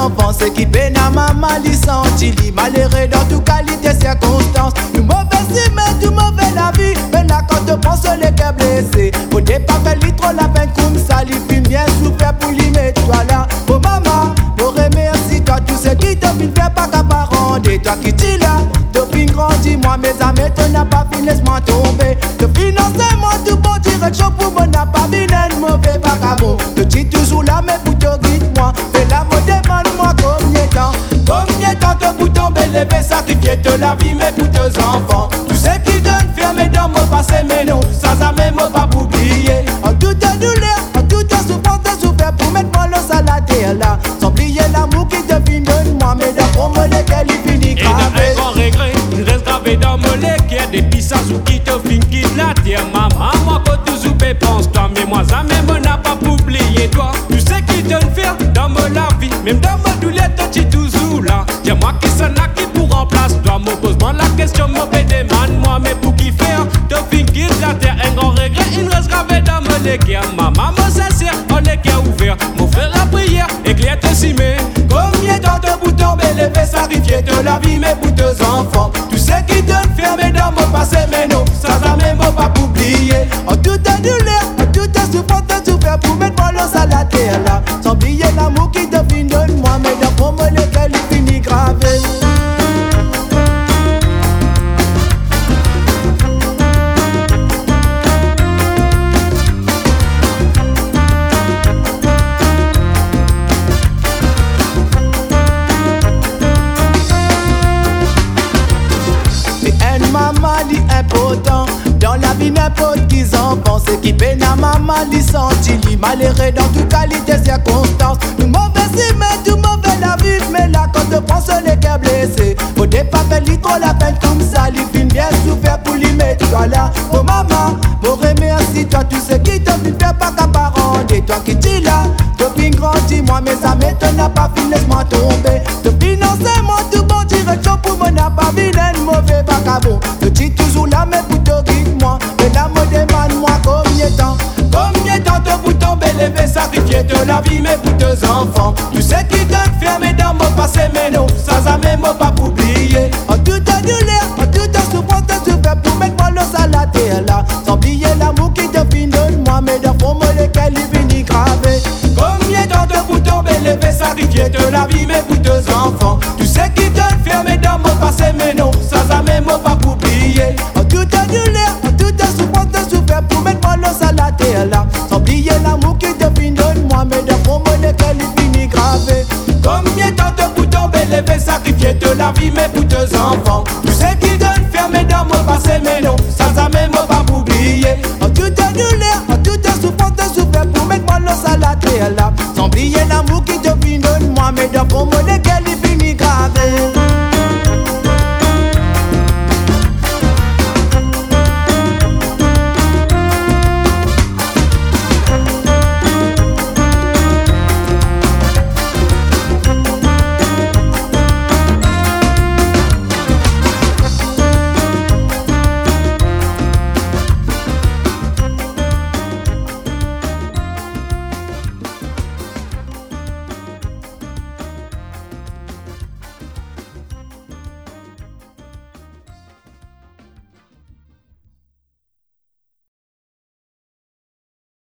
enfants, c'est qui peine à maman licencié, malheureux dans toute qualité circonstance. Tout mauvais si mais tout mauvais la vie, mais là quand te pense les cœurs blessés, faut pas faire trop la peine comme ça, les films bien souffert pour lui mettre toi là. Oh maman, pour remercier toi tout ce qui te fait faire pas qu'à parent, toi qui dis là, te fin grandi, moi mes amis te n'a pas fini laisse-moi tomber, te financer moi tout bon direction pour moi n'a pas vu un mauvais vagabond, te dis toujours là mais pour te guide moi, fais la mode demande-moi combien de temps te pour tomber lever sacrifier de la vie mais pour tes enfants, tout ce qui donne fermé dans mon passé mais non, sans jamais me pas oublier, en toute douleur, en toute souffrance de souffrir pour mettre moi l'os à la terre là, sans oublier l'amour qui te finit de moi, mais dans mon lequel il finit gravé. Et d'un grand regret, il reste gravé dans mon lequel des pissages ou qui te finit quitte la terre, maman, moi que toujours pense-toi, mais moi jamais me n'a pas oublié toi, tu sais qui donne faire dans mon la vie, même dans ma douleur, tu toujours là, dis-moi qui s'en a qui pour remplacer toi, me pose-moi la question, me demande-moi, mais pour qui faire, te finit quitte la terre, un grand regret, il reste gravé dans mon lequel, maman, me sincère, on est cœur ouvert, mon frère la prière, éclaire te cimer, combien de temps te pour tomber, lever, sacrifier de la vie, mais pour tes enfants, tu sais qui donne fermé dans mon passé, mais non, sans jamais me pas oublier, en toute douleur, en toute souffrance de souffrir pour mettre moi l'os à la terre là, sans oublier l'amour qui te finit de moi, mais dans mon lequel il finit gravé. Maman dit important dans la vie n'importe qui en pense, qui peine à maman licencié, malheureux dans toute qualité circonstance. Tout mauvais si mais tout mauvais la vie, mais là quand te pense les cœurs blessés, faut pas faire trop la peine comme ça, les films bien souffert pour lui mettre toi là. Oh maman, pour remercier toi tout ce qui te fait faire pas qu'à parent, et toi qui dis là, te fin grandi, moi mes amis te n'a pas fini laisse-moi tomber, te financer moi tout bon direction pour moi n'a pas vu un mauvais vagabond. Je dis toujours là mais pour te guide moi, mais là me demande-moi combien de temps te pour tomber lever sacrifier de la vie mais pour tes enfants, tu sais qui donne fermé dans mon passé mais non, sans jamais me pas oublier, en toute douleur, en toute souffrance de souffrir pour mettre moi l'os à la terre là, sans oublier l'amour qui te finit de moi, mais dans mon lequel il finit gravé. Combien de temps te pour tomber lever sacrifier de la vie mais pour tes enfants, tu sais qui donne fermé dans mon passé mais non, sans jamais me pas oublier, en toute douleur, en toute souffrance de souffrir pour mettre moi l'os à la terre là, sans oublier l'amour qui te finit de moi, mais dans mon lequel il finit gravé. Combien de temps te pour tomber lever sacrifier de la vie mais pour tes enfants,